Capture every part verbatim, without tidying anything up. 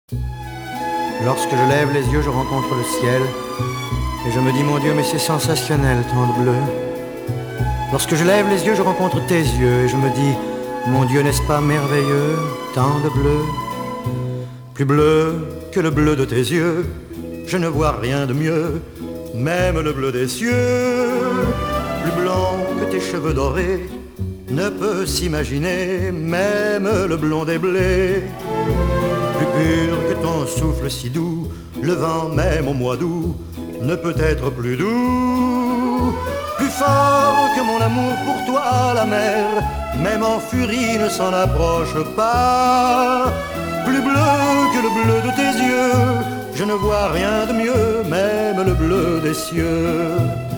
Lorsque je lève les yeux, je rencontre le ciel et je me dis, mon Dieu, mais c'est sensationnel, tant de bleu. Lorsque je lève les yeux, je rencontre tes yeux et je me dis, mon Dieu, n'est-ce pas merveilleux, tant de bleu. Plus bleu que le bleu de tes yeux, je ne vois rien de mieux, même le bleu des cieux. Plus blanc que tes cheveux dorés, ne peut s'imaginer, même le blond des blés. Plus pur que ton souffle si doux, le vent même au mois d'août ne peut être plus doux. Plus fort que mon amour pour toi, la mer, même en furie ne s'en approche pas. Plus bleu que le bleu de tes yeux, je ne vois rien de mieux, même le bleu des cieux.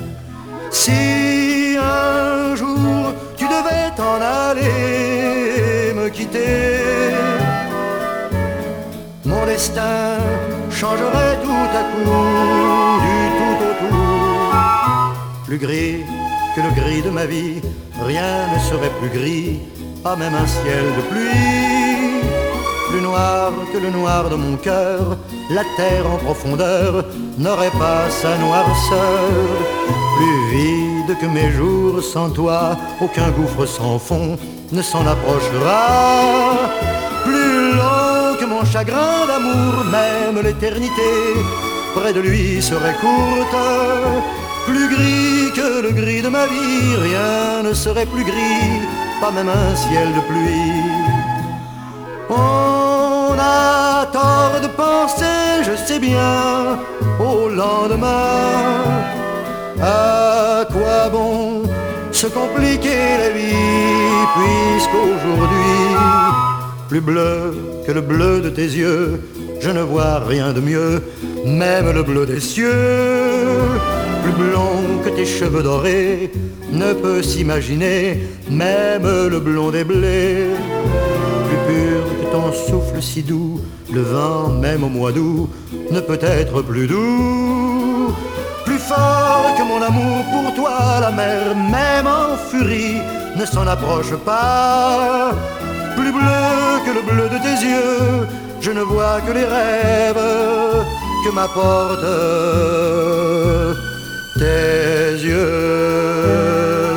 Si un jour tu devais t'en aller, me quitter, mon destin changerait tout à coup, du tout au tout. Plus gris que le gris de ma vie, rien ne serait plus gris, pas même un ciel de pluie. Plus noir que le noir de mon cœur, la terre en profondeur n'aurait pas sa noirceur. Plus vide que mes jours sans toi, aucun gouffre sans fond ne s'en approchera. Plus long que mon chagrin d'amour, même l'éternité près de lui serait courte. Plus gris que le gris de ma vie, rien ne serait plus gris, pas même un ciel de pluie. On a tort de penser, je sais bien, au lendemain. À quoi bon se compliquer la vie, puisqu'aujourd'hui, plus bleu que le bleu de tes yeux, je ne vois rien de mieux, même le bleu des cieux. Plus blond que tes cheveux dorés, ne peut s'imaginer, même le blond des blés. Plus pur que ton souffle si doux, le vent même au mois d'août ne peut être plus doux. Plus fort que mon amour pour toi, la mer, même en furie, ne s'en approche pas. Plus bleu que le bleu de tes yeux, je ne vois que les rêves que m'apportent tes yeux.